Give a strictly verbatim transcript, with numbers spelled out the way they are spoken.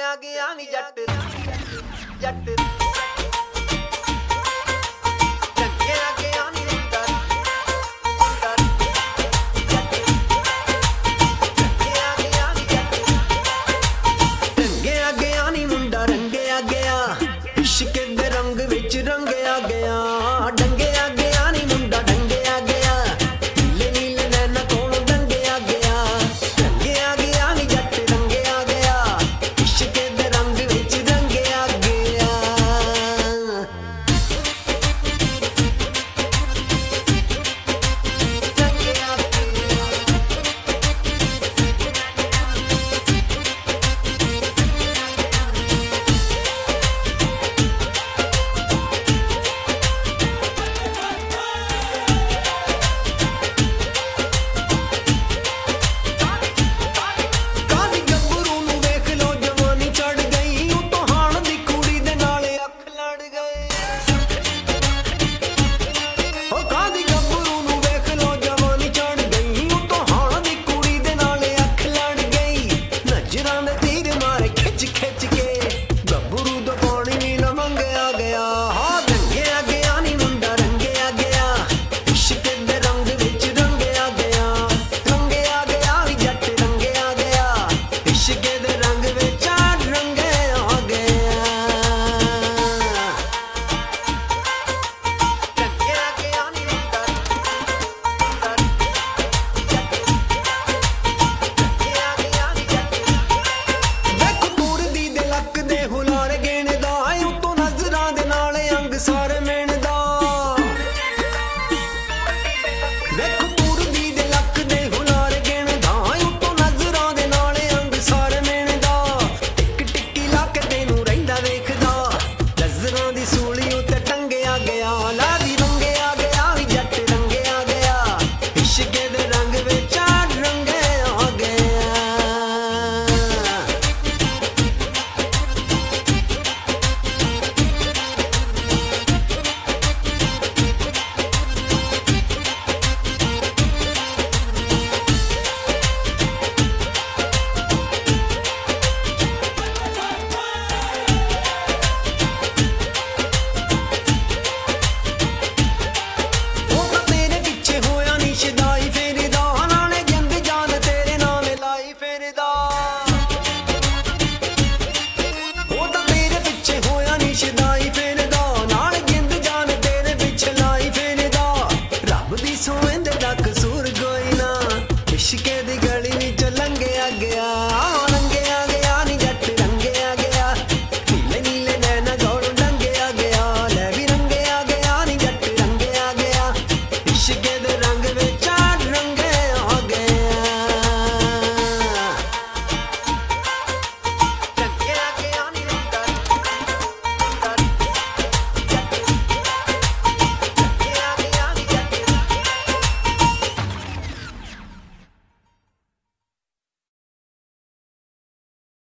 ਆ ਗਿਆ ਨੀ ਜੱਟ ਜੱਟ ਰੰਗਿਆ ਗਿਆ ਨੀ ਮੁੰਡਾ ਮੁੰਡਾ ਰੰਗਿਆ ਗਿਆ ਨੀ ਜੱਟ ਰੰਗਿਆ ਗਿਆ ਨੀ ਮੁੰਡਾ ਰੰਗਿਆ ਗਿਆ ਇਸ਼ਕ ਦੇ ਰੰਗ ਵਿੱਚ ਰੰਗਿਆ ਗਿਆ ਡੰਗਿਆ ਗਿਆ ਨੀ ਮੁੰਡਾ ਡੰਗਿਆ ਗਿਆ ਨੀਲੇ ਨੀਲੇ ਨੈਣਾ ਕੋਲ ਡੰਗਿਆ ਗਿਆ ਰੰਗਿਆ ਗਿਆ ਨੀ ਜੱਟ ਰੰਗਿਆ ਗਿਆ ਇਸ਼ਕ ਦੇ ਰੰਗ ਵਿੱਚ ਰੰਗਿਆ ਗਿਆ ਖਿੱਚ ਖਿੱਚ ਕੇ